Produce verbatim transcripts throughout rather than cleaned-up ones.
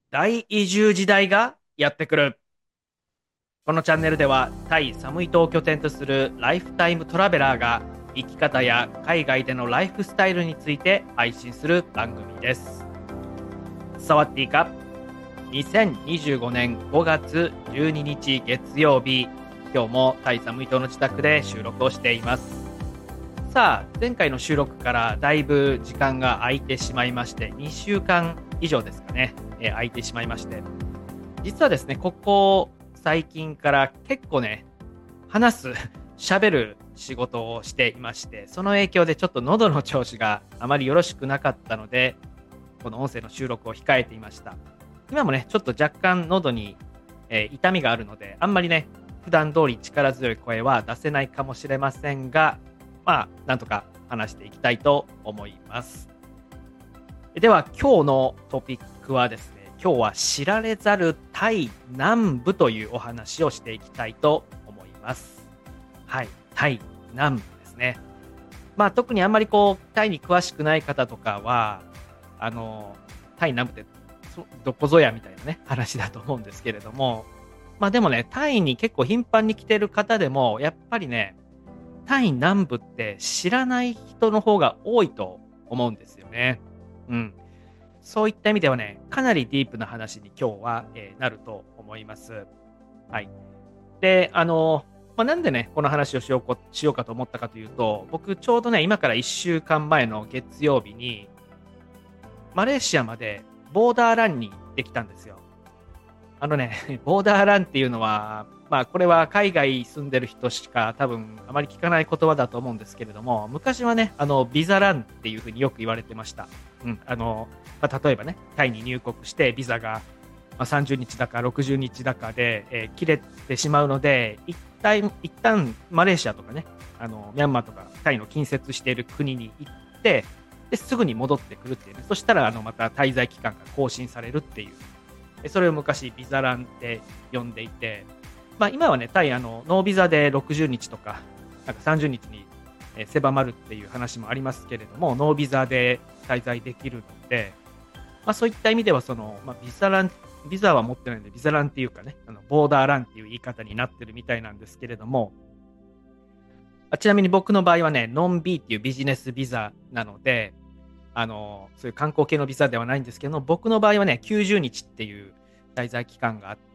大移住時代がやってくる。このチャンネルではタイ・サムイ島を拠点とするライフタイムトラベラーが生き方や海外でのライフスタイルについて配信する番組です。サワッディーか。にせんにじゅうごねんごがつじゅうににち月曜日、今日もタイ・サムイ島の自宅で収録をしています。さあ、前回の収録からだいぶ時間が空いてしまいまして、にしゅうかん以上ですかね、えー空いてしまいまして、実はですね、ここ最近から結構ね、話す、喋る仕事をしていまして、その影響でちょっと喉の調子があまりよろしくなかったので、この音声の収録を控えていました。今もね、ちょっと若干喉に、えー痛みがあるので、あんまりね、普段通り力強い声は出せないかもしれませんが、まあ、なんとか話していきたいと思います。では、今日のトピックはですね、今日は知られざるタイ南部というお話をしていきたいと思います。はい、タイ南部ですね。まあ、特にあんまりこう、タイに詳しくない方とかは、あの、タイ南部ってそどこぞやみたいなね、話だと思うんですけれども、まあでもね、タイに結構頻繁に来てる方でも、やっぱりね、タイ南部って知らない人の方が多いと思うんですよね。うん。そういった意味ではね、かなりディープな話に今日は、えーなると思います。はい。で、あの、まあ、なんでね、この話をしようこしようかと思ったかというと、僕ちょうどね、今からいっしゅうかんまえの月曜日に、マレーシアまでボーダーランに行ってきたんですよ。あのね、ボーダーランっていうのは、まあこれは海外住んでる人しか多分あまり聞かない言葉だと思うんですけれども、昔はね、あの、ビザランっていうふうによく言われてました。うん、あの、まあ、例えばね、タイに入国してビザが、まあ、さんじゅうにちだかろくじゅうにちだかで、えー切れてしまうので、一旦、一旦マレーシアとかね、あの、ミャンマーとかタイの近接している国に行って、で、すぐに戻ってくるっていうね。そしたら、あの、また滞在期間が更新されるっていう。それを昔ビザランって呼んでいて、まあ、今はね、タイあのノービザでろくじゅうにちとか、なんかさんじゅうにちにえー狭まるっていう話もありますけれども、ノービザで滞在できるので、まあ、そういった意味ではその、まあ、ビザラン、ビザは持ってないんで、ビザランっていうかね、あのボーダーランっていう言い方になってるみたいなんですけれども、あちなみに僕の場合はね、ノンビーっていうビジネスビザなので、あの、そういう観光系のビザではないんですけど、僕の場合はね、きゅうじゅうにちっていう滞在期間があって、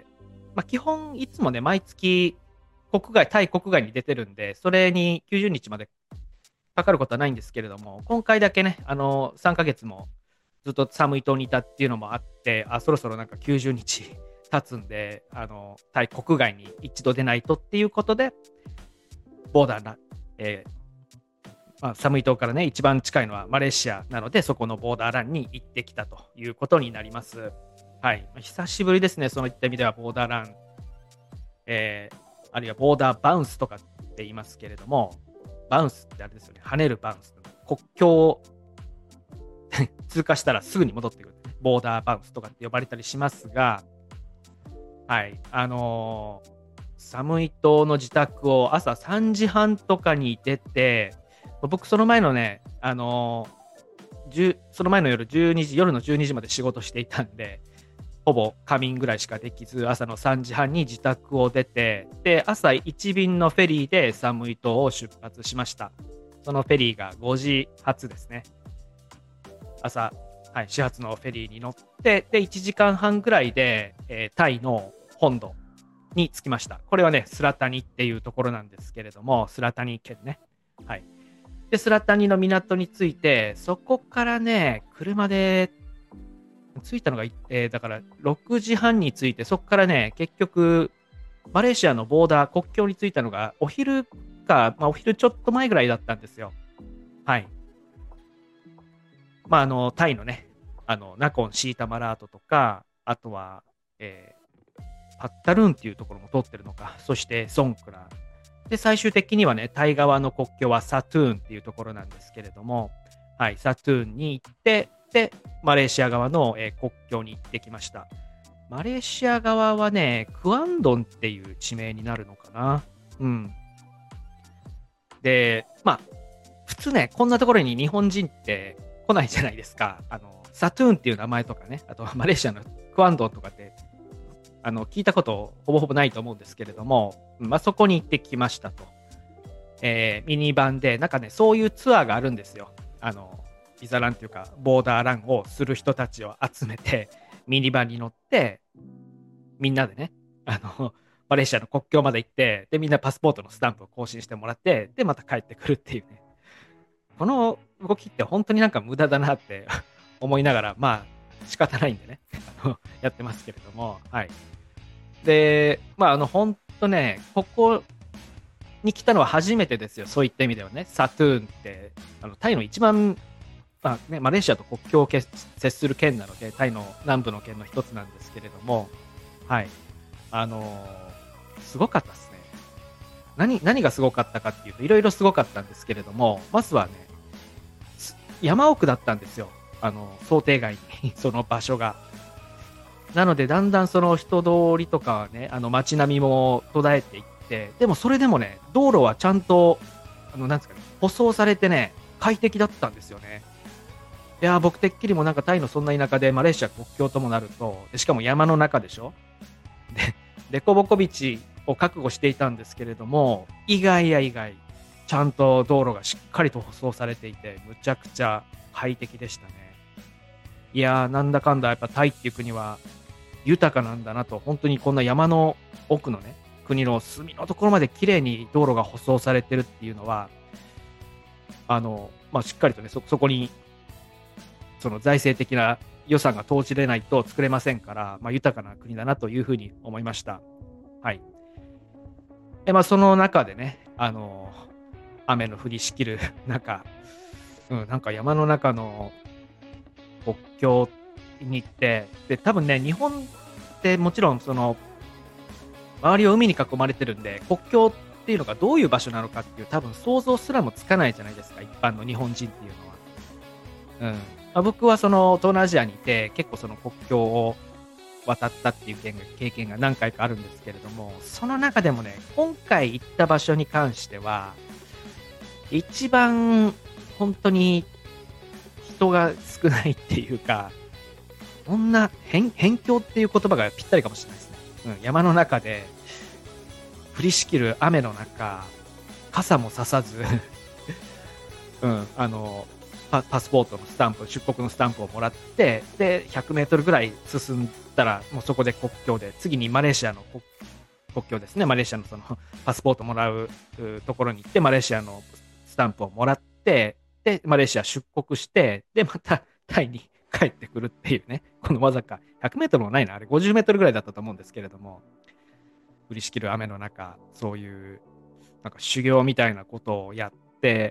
まあ、基本いつもね、毎月国外、タイ国外に出てるんで、それにきゅうじゅうにちまでかかることはないんですけれども、今回だけね、あの、さんかげつもずっと寒い島にいたっていうのもあって、あ、そろそろなんかきゅうじゅうにち経つんで、あの、タイ国外に一度出ないとっていうことで、ボーダーな、えーまあ、サムイ島からね、一番近いのはマレーシアなので、そこのボーダーランに行ってきたということになります。はい。久しぶりですね、そういった意味では、ボーダーラン、えー、あるいはボーダーバウンスとかって言いますけれども、バウンスってあれですよね、跳ねるバウンス。国境を通過したらすぐに戻ってくる、ね。ボーダーバウンスとかって呼ばれたりしますが、はい。あのーサムイ島の自宅を朝さんじはんとかに出て、僕その前のね、あのー、その前の夜じゅうにじ、夜のじゅうにじまで仕事していたんで、ほぼ仮眠ぐらいしかできず、朝のさんじはんに自宅を出て、で、朝いち便のフェリーでサムイ島を出発しました。そのフェリーがごじ発ですね。朝、はい、始発のフェリーに乗って、で、いちじかんはんぐらいで、えータイの本土に着きました。これはね、スラタニっていうところなんですけれども、スラタニ県ね。はい。で、スラタニの港に着いて、そこからね、車で着いたのが、えーだからろくじはんに着いて、そこからね、結局、マレーシアのボーダー、国境に着いたのが、お昼か、まあ、お昼ちょっと前ぐらいだったんですよ。はい。まあ、あの、タイのね、あの、ナコン、シータマラートとか、あとは、えーパッタルーンっていうところも通ってるのか、そしてソンクラ。で、最終的にはね、タイ側の国境はサトゥーンっていうところなんですけれども、はい、サトゥーンに行って、で、マレーシア側の、えー国境に行ってきました。マレーシア側はね、クアンドンっていう地名になるのかな。うん。で、まあ、普通ね、こんなところに日本人って来ないじゃないですか。あの、 サトゥーンっていう名前とかね、あとマレーシアのクアンドとかってあの聞いたことほぼほぼないと思うんですけれども、まあ、そこに行ってきましたと。えー、ミニバンで、なんかね、そういうツアーがあるんですよ。あの、ビザランっていうか、ボーダーランをする人たちを集めて、ミニバンに乗って、みんなでね、あの、マレーシアの国境まで行って、で、みんなパスポートのスタンプを更新してもらって、で、また帰ってくるっていうね。この動きって本当になんか無駄だなって思いながら、まあ、仕方ないんでね、あのやってますけれども、はい。で、まあ、あの、本当ね、ここに来たのは初めてですよ、そういった意味ではね。サトゥーンって、あのタイの一番、まあね、マレーシアと国境を接する県なので、タイの南部の県の一つなんですけれども、はい。あのーすごかったですね。何、何がすごかったかっていうと、いろいろすごかったんですけれども、まずはね、山奥だったんですよ。あの、想定外に、その場所が。なので、だんだんその人通りとかはね、あの街並みも途絶えていって、でもそれでもね、道路はちゃんと、あの、なんですかね、舗装されてね、快適だったんですよね。いやー、僕てっきりもなんかタイのそんな田舎でマレーシア国境ともなると、でしかも山の中でしょで、デコボコ道を覚悟していたんですけれども、意外や意外、ちゃんと道路がしっかりと舗装されていて、むちゃくちゃ快適でしたね。いやー、なんだかんだやっぱタイっていう国は豊かなんだなと、本当にこんな山の奥のね、国の隅のところまで綺麗に道路が舗装されてるっていうのは、あの、まあ、しっかりとね、そ、そこに、その財政的な予算が投じれないと作れませんから、まあ、豊かな国だなというふうに思いました。はい。え、まあ、その中でね、あの、雨の降りしきる中、うん、なんか山の中の国境に行って、で、多分ね、日本ってもちろんその、周りを海に囲まれてるんで、国境っていうのがどういう場所なのかっていう多分想像すらもつかないじゃないですか、一般の日本人っていうのは。うん。まあ、僕はその東南アジアにいて、結構その国境を渡ったっていう経験が経験が何回かあるんですけれども、その中でもね、今回行った場所に関しては、一番本当に人が少ないっていうか、こんな辺辺境っていう言葉がぴったりかもしれないですね。うん、山の中で降りしきる雨の中、傘もささず、うん、あのパ、パスポートのスタンプ、出国のスタンプをもらって、で、ひゃくメートルぐらい進んだら、もうそこで国境で、次にマレーシアの国国境ですね、マレーシアのそのパスポートもらううところに行って、マレーシアのスタンプをもらって、で、マレーシア出国して、で、またタイに帰ってくるっていうね、このわざかひゃくメートルもないな、あれごじゅうメートルぐらいだったと思うんですけれども、降りしきる雨の中、そういうなんか修行みたいなことをやって、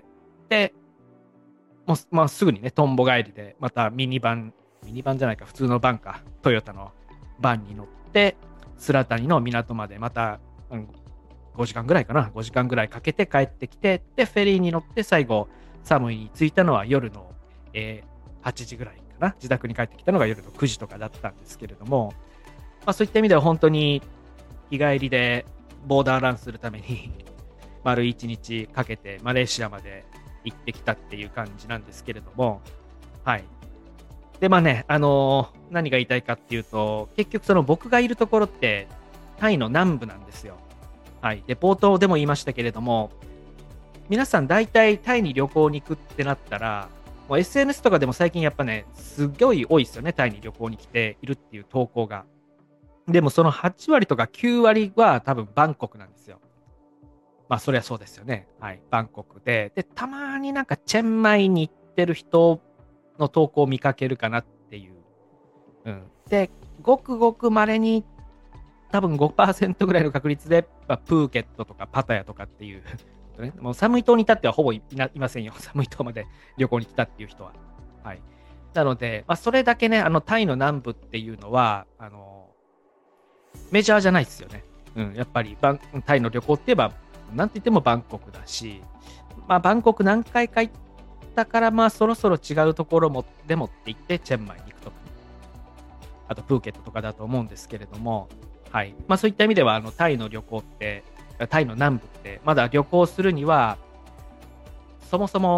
で、もう、まあ、すぐにね、トンボ帰りで、またミニバン、ミニバンじゃないか、普通のバンか、トヨタのバンに乗って、スラタニの港までまた、うん、ごじかんぐらいかな、ごじかんぐらいかけて帰ってきて、で、フェリーに乗って最後、サムイに着いたのは夜の、えー、はちじぐらいかな、自宅に帰ってきたのが夜のくじとかだったんですけれども、まあ、そういった意味では本当に日帰りでボーダーランするために丸いちにちかけてマレーシアまで行ってきたっていう感じなんですけれども、はい。で、まあね、あのー何が言いたいかっていうと、結局その僕がいるところって、タイの南部なんですよ。はい。で、冒頭でも言いましたけれども、皆さん大体タイに旅行に行くってなったら、もう エスエヌエス とかでも最近やっぱね、すっごい多いですよね、タイに旅行に来ているっていう投稿が。でもそのはち割とかきゅう割は多分バンコクなんですよ。まあそりゃそうですよね。はい。バンコクで。で、たまになんかチェンマイに行ってる人の投稿を見かけるかなっていう。うん。で、ごくごく稀に多分ごパーセントぐらいの確率で、まあ、プーケットとかパタヤとかっていう、ね、もう寒い島に至ってはほぼいないませんよ。寒い島まで旅行に来たっていう人は。はい。なので、まあそれだけね、あのタイの南部っていうのは、あの、メジャーじゃないですよね。うん。やっぱりバン、タイの旅行って言えば、なんて言ってもバンコクだし、まあバンコク何回か行ったから、まあそろそろ違うところも、でもって言ってチェンマイに行くとか、あとプーケットとかだと思うんですけれども、はい。まあそういった意味では、あの、タイの旅行って、タイの南部って、まだ旅行するには、そもそも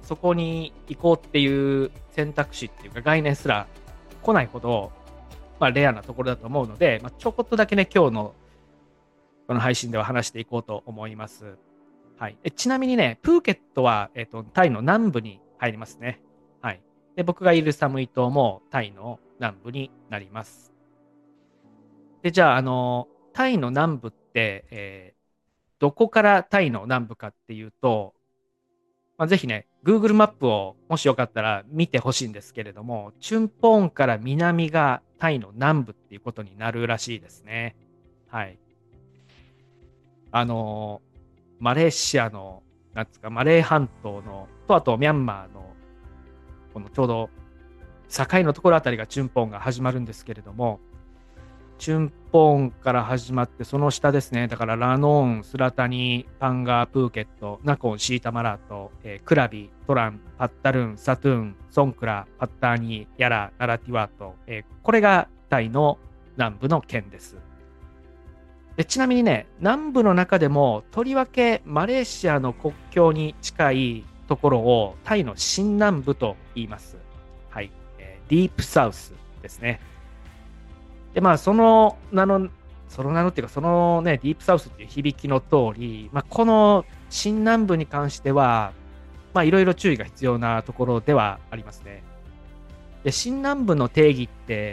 そこに行こうっていう選択肢っていうか概念すら来ないほど、まあ、レアなところだと思うので、まあ、ちょこっとだけね、今日のこの配信では話していこうと思います。はい。えちなみにね、プーケットは、えっと、タイの南部に入りますね。はい。で、僕がいるサムイ島もタイの南部になります。で、じゃあ、あの、タイの南部って、えーどこからタイの南部かっていうと、まあ、ぜひね、Google マップをもしよかったら見てほしいんですけれども、チュンポーンから南がタイの南部っていうことになるらしいですね。はい。あのーマレーシアの、なんつうか、マレー半島の、と、あとミャンマーの、このちょうど境のところあたりがチュンポーンが始まるんですけれども、チュンポーンから始まって、その下ですね。だから、ラノーン、スラタニ、パンガー、プーケット、ナコン、シータマラート、えークラビ、トラン、パッタルン、サトゥーン、ソンクラ、パッターニ、ヤラ、ナラティワート、えーこれがタイの南部の県です。でちなみにね、南部の中でも、とりわけマレーシアの国境に近いところをタイの新南部と言います。はい。えーディープサウスですね。で、まあ、その名の、その名のっていうか、そのね、ディープサウスっていう響きの通り、まあ、この新南部に関しては、まあ、いろいろ注意が必要なところではありますね。で、新南部の定義って、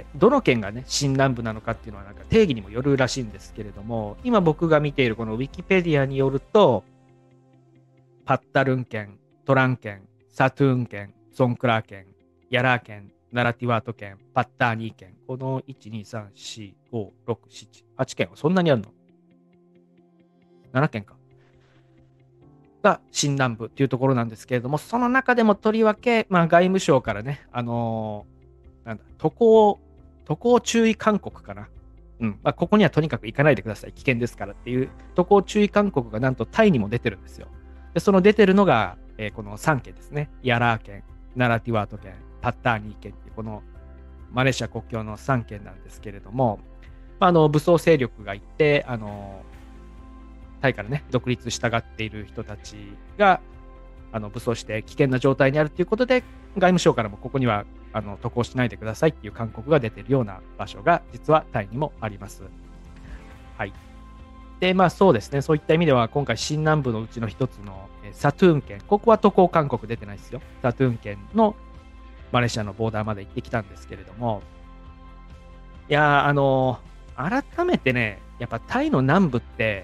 どの県がね、新南部なのかっていうのは、なんか定義にもよるらしいんですけれども、今僕が見ているこのウィキペディアによると、パッタルン県、トラン県、サトゥーン県、ソンクラー県、ヤラー県、ナラティワート県、パッターニー県、このいち、に、さん、よん、ご、ろく、なな、はち県はそんなにあるの ?なな 県か。が新南部っていうところなんですけれども、その中でもとりわけ、まあ、外務省からね、あのーなんだ、渡航、渡航注意勧告かな。うん。まあ、ここにはとにかく行かないでください。危険ですからっていう渡航注意勧告がなんとタイにも出てるんですよ。で、その出てるのが、えーこのさん県ですね。ヤラー県、ナラティワート県、パッターニー県っていう、このマレーシア国境のさん県なんですけれども、まあ、あの武装勢力がいて、あのタイからね、独立したがっている人たちが、あの武装して危険な状態にあるということで、外務省からもここにはあの渡航しないでくださいっていう勧告が出ているような場所が実はタイにもあります。はい。で、まあそうですね、そういった意味では今回新南部のうちの一つのえーサトゥーン県、ここは渡航勧告出てないですよ。サトゥーン県のマレーシアのボーダーまで行ってきたんですけれども、いやー、あのー改めてね、やっぱタイの南部って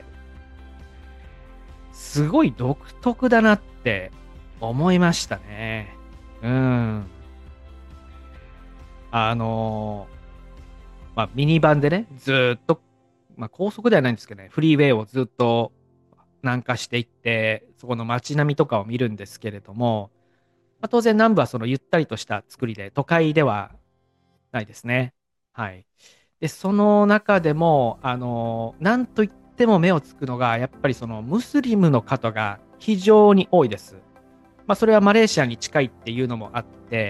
すごい独特だなって思いましたね。うん。あのーまあ、ミニバンでね、ずーっと、まあ、高速ではないんですけどね、フリーウェイをずっと南下していって、そこの街並みとかを見るんですけれども、まあ、当然南部はそのゆったりとした作りで、都会ではないですね。はい。で、その中でも、あのーなんといっても目をつくのが、やっぱりそのムスリムの方が非常に多いです。まあ、それはマレーシアに近いっていうのもあって、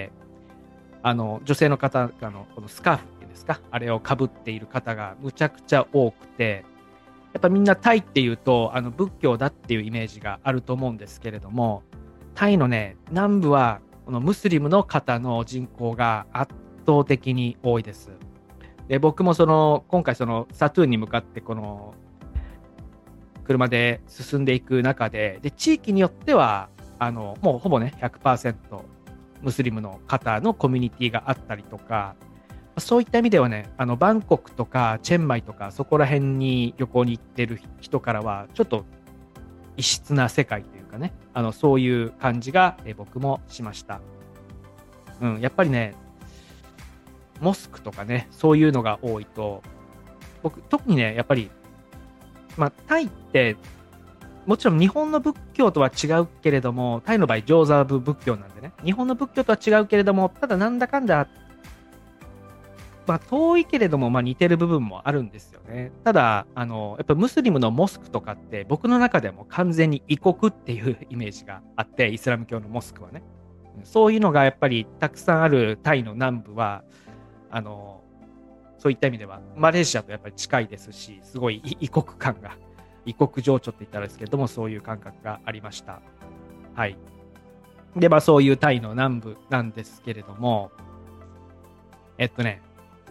あの、女性の方がの、このスカーフっていうんですか、あれをかぶっている方がむちゃくちゃ多くて、やっぱみんなタイっていうと、あの、仏教だっていうイメージがあると思うんですけれども、タイのね、南部は、このムスリムの方の人口が圧倒的に多いです。で、僕もその、今回その、サトゥーンに向かって、この、車で進んでいく中で、で、地域によっては、あの、もうほぼね、ひゃくパーセントムスリムの方のコミュニティがあったりとか、そういった意味ではね、あの、バンコクとかチェンマイとか、そこら辺に旅行に行ってる人からは、ちょっと異質な世界というかね、あの、そういう感じがえ僕もしました。うん、やっぱりね、モスクとかね、そういうのが多いと、僕、特にね、やっぱり、まあ、タイって、もちろん日本の仏教とは違うけれども、タイの場合、上座部仏教なんでね、日本の仏教とは違うけれども、ただなんだかんだ、まあ、遠いけれども、まあ、似てる部分もあるんですよね。ただ、あの、やっぱムスリムのモスクとかって、僕の中でも完全に異国っていうイメージがあって、イスラム教のモスクはね。そういうのがやっぱりたくさんあるタイの南部は、あの、そういった意味では、マレーシアとやっぱり近いですし、すごい異国感が、異国情緒って言ったらですけれども、そういう感覚がありました。はい。 で、まあそういうタイの南部なんですけれども、えっとね、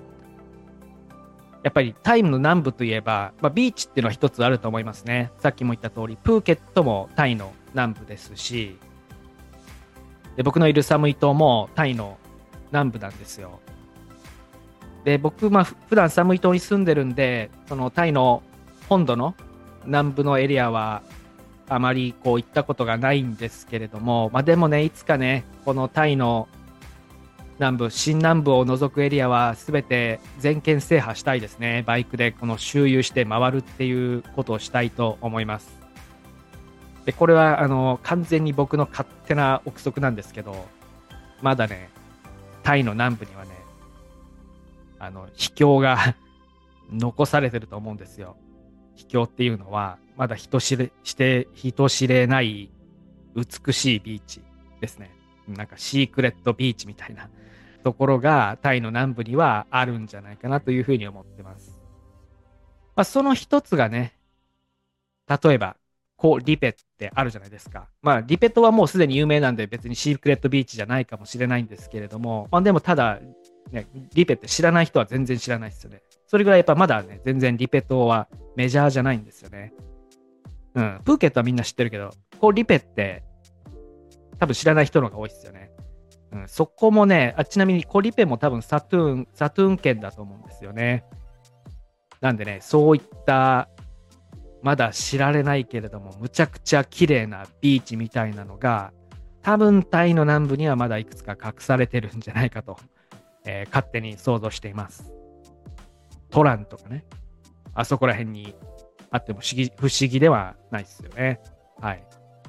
やっぱりタイの南部といえば、まあ、ビーチっていうのは一つあると思いますね。さっきも言った通り、プーケットもタイの南部ですし、で僕のいるサムイ島もタイの南部なんですよ。で、僕、まあ、ふ普段サムイ島に住んでるんで、そのタイの本土の南部のエリアはあまりこう行ったことがないんですけれども、まあでもね、いつかね、このタイの南部、新南部を除くエリアはすべて全県制覇したいですね。バイクでこの周遊して回るっていうことをしたいと思います。で、これはあの完全に僕の勝手な憶測なんですけど、まだね、タイの南部にはね、あの秘境が残されてると思うんですよ。秘境っていうのは、まだ人知れして人知れない美しいビーチですね。なんかシークレットビーチみたいなところがタイの南部にはあるんじゃないかなというふうに思ってます。まあ、その一つがね、例えば、こう、リペってあるじゃないですか。まあ、リペットはもうすでに有名なんで別にシークレットビーチじゃないかもしれないんですけれども、まあ、でもただ、ね、リペって知らない人は全然知らないですよね。それぐらいやっぱまだね、全然リペットはメジャーじゃないんですよね。うん。プーケットはみんな知ってるけど、こう、リペって多分知らない人の方が多いですよね。うん、そこもね、あ、ちなみにコリペも多分サトゥーン、サトゥーン県だと思うんですよね。なんでね、そういったまだ知られないけれども、むちゃくちゃ綺麗なビーチみたいなのが、多分タイの南部にはまだいくつか隠されてるんじゃないかと、えー勝手に想像しています。トランとかね、あそこら辺にあっても不思議、不思議ではないですよね。はい。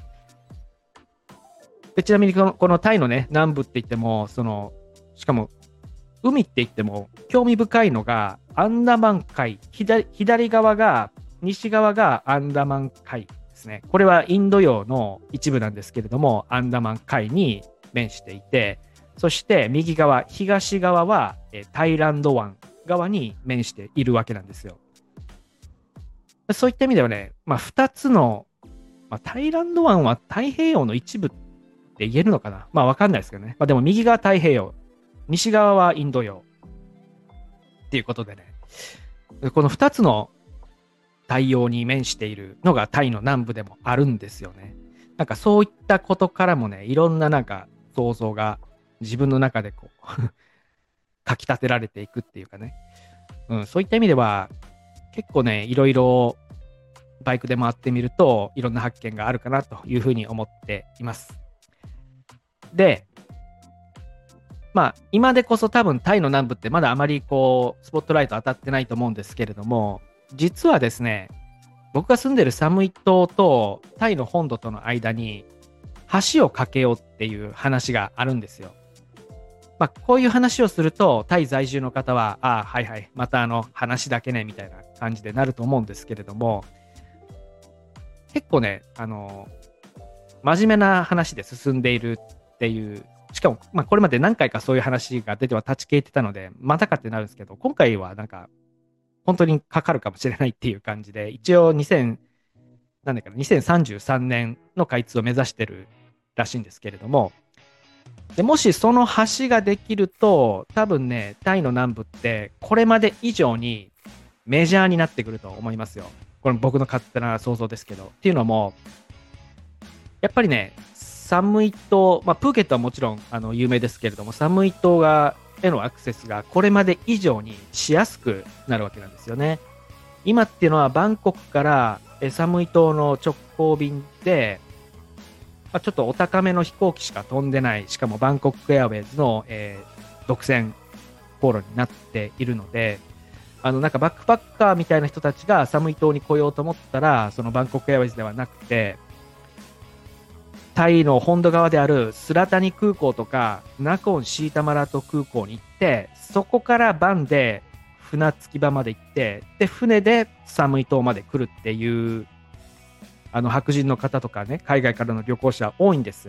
でちなみにこの、このタイのね、南部って言っても、その、しかも、海って言っても、興味深いのが、アンダマン海、左、左側が、西側がアンダマン海ですね。これはインド洋の一部なんですけれども、アンダマン海に面していて、そして右側、東側はえータイランド湾側に面しているわけなんですよ。そういった意味ではね、まあ、ふたつの、まあ、タイランド湾は太平洋の一部って言えるのかな、まあわかんないですけどね。まあでも右側太平洋、西側はインド洋っていうことでね、このふたつの太陽に面しているのがタイの南部でもあるんですよね。なんかそういったことからもね、いろんななんか想像が自分の中でこうかき立てられていくっていうかね。うん、そういった意味では結構ね、いろいろバイクで回ってみるといろんな発見があるかなというふうに思っています。で、まあ今でこそ多分タイの南部ってまだあまりこうスポットライト当たってないと思うんですけれども、実はですね、僕が住んでるサムイ島とタイの本土との間に橋を架けようっていう話があるんですよ。まあこういう話をするとタイ在住の方は、ああはいはい、またあの話だけねみたいな感じでなると思うんですけれども、結構ね、あの真面目な話で進んでいるっていう、しかも、まあ、これまで何回かそういう話が出ては立ち消えてたので、またかってなるんですけど、今回はなんか、本当にかかるかもしれないっていう感じで、一応にせん、なんだかな、にせんさんじゅうさんねんの開通を目指してるらしいんですけれども、でもしその橋ができると、多分ね、タイの南部ってこれまで以上にメジャーになってくると思いますよ。これ僕の勝手な想像ですけど。っていうのも、やっぱりね、サムイ島、まあ、プーケットはもちろんあの有名ですけれども、サムイ島がへのアクセスがこれまで以上にしやすくなるわけなんですよね。今っていうのはバンコクからえサムイ島の直行便で、まあ、ちょっとお高めの飛行機しか飛んでない、しかもバンコクエアウェイズの、えー独占航路になっているので、あのなんかバックパッカーみたいな人たちがサムイ島に来ようと思ったら、そのバンコクエアウェイズではなくて、タイの本土側であるスラタニ空港とかナコンシータマラト空港に行って、そこからバンで船着き場まで行って、で船でサムイ島まで来るっていうあの白人の方とかね、海外からの旅行者多いんですよ。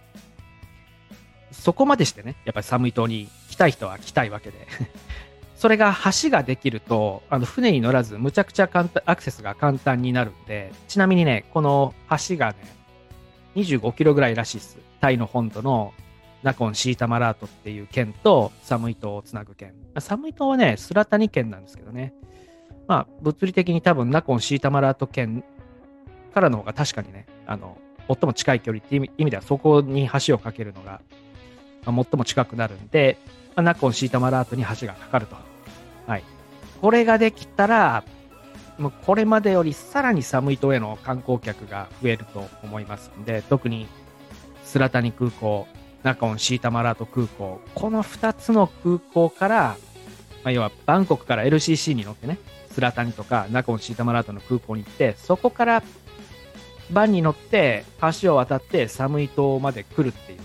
そこまでしてね、やっぱりサムイ島に来たい人は来たいわけでそれが橋ができると、あの船に乗らずむちゃくちゃ簡単アクセスが簡単になるんで、ちなみにね、この橋がね、 にじゅうごキロぐらいらしいです。タイの本土のナコンシータマラートっていう県とサムイ島をつなぐ県。サムイ島はね、スラタニ県なんですけどね。まあ、物理的に多分ナコンシータマラート県からの方が確かにね、あの、最も近い距離っていう意味ではそこに橋を架けるのが、まあ、最も近くなるんで、まあ、ナコンシータマラートに橋がかかると。はい。これができたら、もうこれまでよりさらにサムイ島への観光客が増えると思いますので、特にスラタニ空港、ナコンシータマラート空港、このふたつの空港から、まあ、要はバンコクから エルシーシー に乗ってね、スラタニとかナコンシータマラートの空港に行って、そこからバンに乗って橋を渡ってサムイ島まで来るっていうね。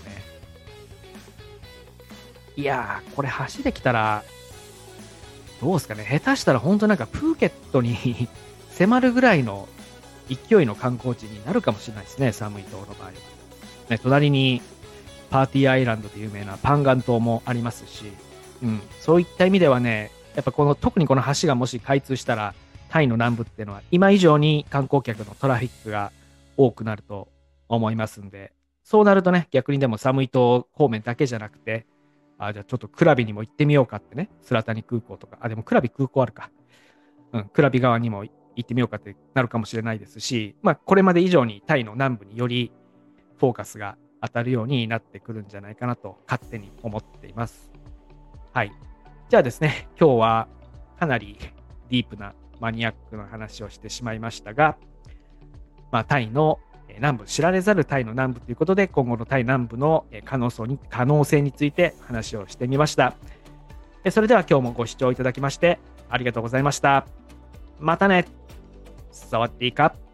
いやー、これ橋できたら、どうですかね。下手したら本当なんかプーケットに迫るぐらいの勢いの観光地になるかもしれないですね、サムイ島の場合は。ね、隣にパーティーアイランドで有名なパンガン島もありますし、うん、そういった意味ではね、やっぱこの特にこの橋がもし開通したら、タイの南部っていうのは今以上に観光客のトラフィックが多くなると思いますんで、そうなるとね、逆にでもサムイ島方面だけじゃなくて、あ、じゃあちょっとクラビにも行ってみようかってね、スラタニ空港とか、あ、でもクラビ空港あるか。うん、クラビ側にも行ってみようかってなるかもしれないですし、まあ、これまで以上にタイの南部によりフォーカスが当たるようになってくるんじゃないかなと勝手に思っています。はい。じゃあですね、今日はかなりディープなマニアックな話をしてしまいましたが、まあ、タイの南部、知られざるタイの南部ということで、今後のタイ南部の可能性に、可能性について話をしてみました。それでは今日もご視聴いただきましてありがとうございました。またね。サワディーカ。